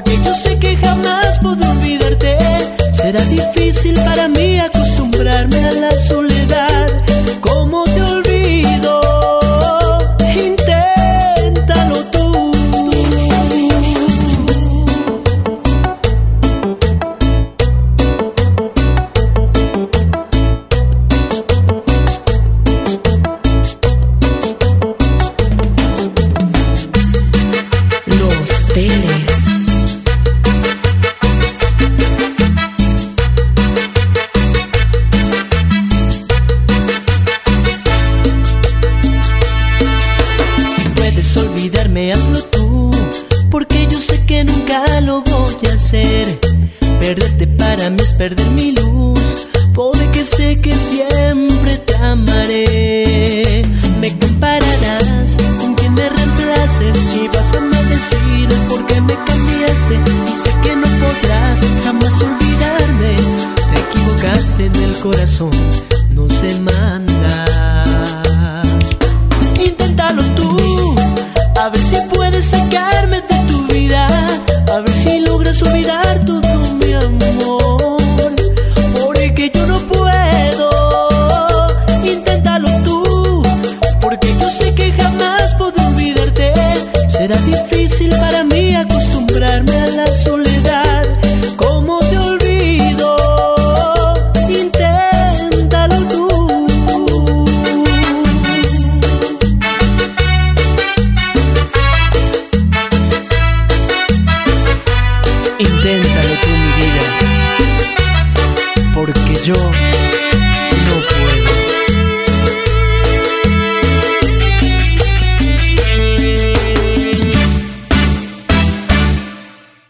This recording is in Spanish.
porque yo sé que jamás podré olvidarte. Será difícil para mí acostumbrarme a la soledad. ¿Cómo te olvido? Inténtalo tú. Los Teles. Olvidarme, hazlo tú, porque yo sé que nunca lo voy a hacer. Perderte para mí es perder mi luz, porque sé que siempre te amaré. Me compararás con quien me reemplaces y vas a decir por qué me cambiaste, y sé que no podrás jamás olvidarme. Te equivocaste en el corazón, no se manda. Inténtalo tú, a ver si puedes sacarme de tu vida, a ver si logras olvidar